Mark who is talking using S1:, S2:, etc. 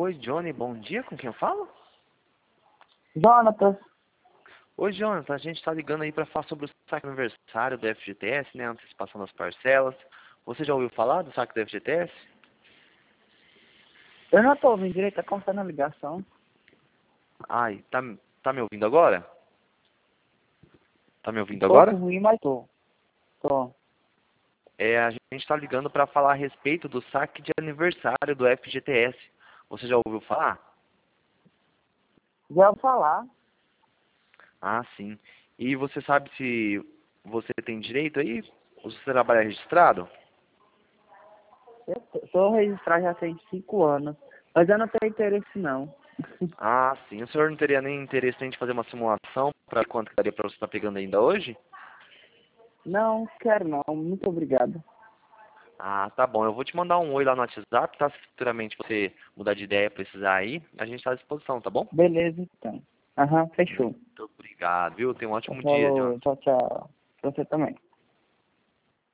S1: Oi, Johnny, bom dia, com quem eu falo?
S2: Jonatas,
S1: Oi, Jonathan, a gente está ligando aí para falar sobre o saque aniversário do FGTS, né, antecipação das parcelas. Você já ouviu falar do saque do FGTS?
S2: eu não tô ouvindo direito, tá cortando a ligação.
S1: Ai, tá me ouvindo agora? Tá me
S2: Um
S1: ouvindo
S2: pouco
S1: agora?
S2: ruim, mas tô. Tô.
S1: A gente está ligando para falar a respeito do saque de aniversário do FGTS. Você já ouviu falar?
S2: Já vou falar.
S1: Ah, sim. E você sabe se você tem direito aí? Ou se você trabalha registrado?
S2: Eu tô registrado já tem 5 anos. Mas eu não tenho interesse, não.
S1: Ah, sim. O senhor não teria nem interesse em fazer uma simulação para quanto que daria para você estar pegando ainda hoje?
S2: Não, quero não. Muito obrigado.
S1: Ah, tá bom. Eu vou te mandar um oi lá no WhatsApp, tá? Se futuramente você mudar de ideia, precisar aí, a gente está à disposição, tá bom?
S2: Beleza, então. Aham, fechou.
S1: Muito obrigado, viu? Tenha um ótimo dia, John.
S2: Falou, tchau, tchau. Pra você também.